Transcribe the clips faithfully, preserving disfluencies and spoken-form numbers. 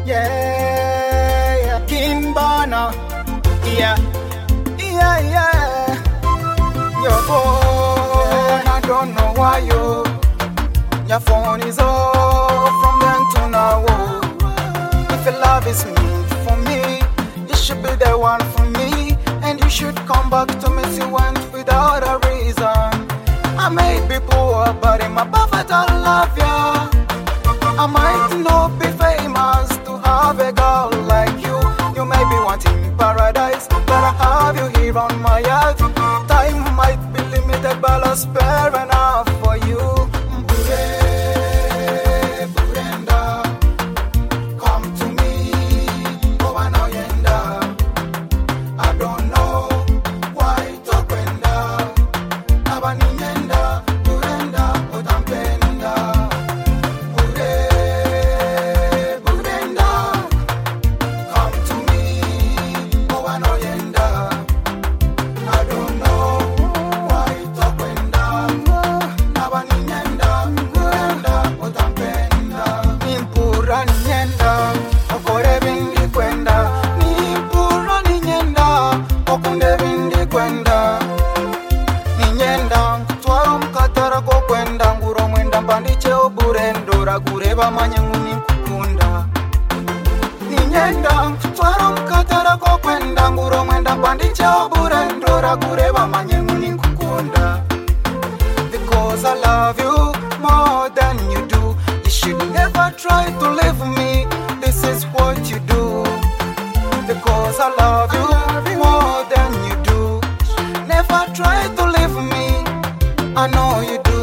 Yeah, yeah. Kimbana. Yeah, yeah, yeah. Your phone, I don't know why you. Your phone is off from then to now. If your love is meant for me, you should be the one for me. And you should come back to me if you went without a reason. I may be poor, but in my buffet I love ya. I might not be famous to have a girl like you. You may be wanting paradise, but I have you here on my earth. Time might be limited, but I'll spare enough for you. Bure, Burenda, come to me, oh anoyenda. I don't know why to kwenda, abaninyenda, Burenda, otampenda. Burendora gureba manyanguni kukunda Ninyenda twara mkatara ko kwenda nguro mwenda bandiche burendora gureba manyanguni kukunda Because I love you more than you do. You should never try to leave me. This is what you do. Because I love you more than you do. Never try to leave me. I know you do.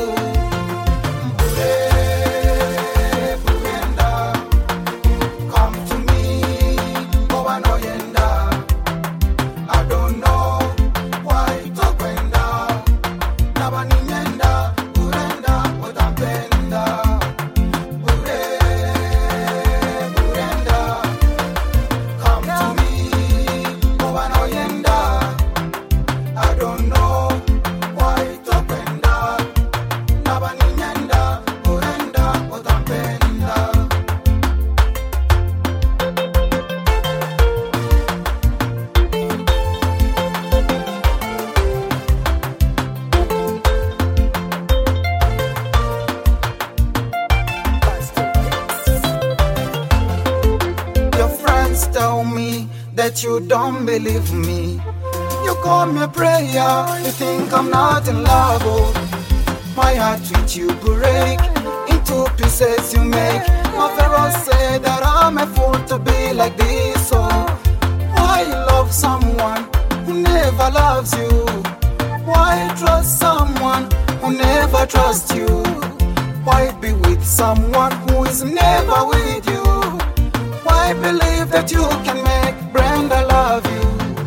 Tell me that you don't believe me. You call me a prayer, you think I'm not in love. Oh, my heart with you break into pieces you make. My pharaoh said that I'm a fool to be like this. So why love someone who never loves you? Why trust someone who never trusts you? Why be with someone who is never with you? I believe that you can make Brenda love you.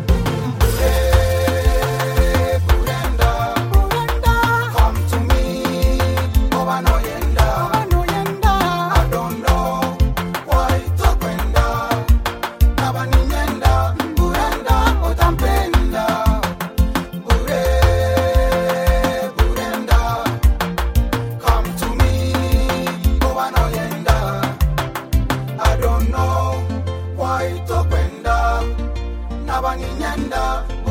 Bure, Burenda, Burenda, come to me, oh anoyenda, anoyenda. I don't know why to kwenda, abaninyenda, Burenda, otampenda. Bure, Burenda, come to me, oh anoyenda. I don't know why to kwenda, nabaninyenda.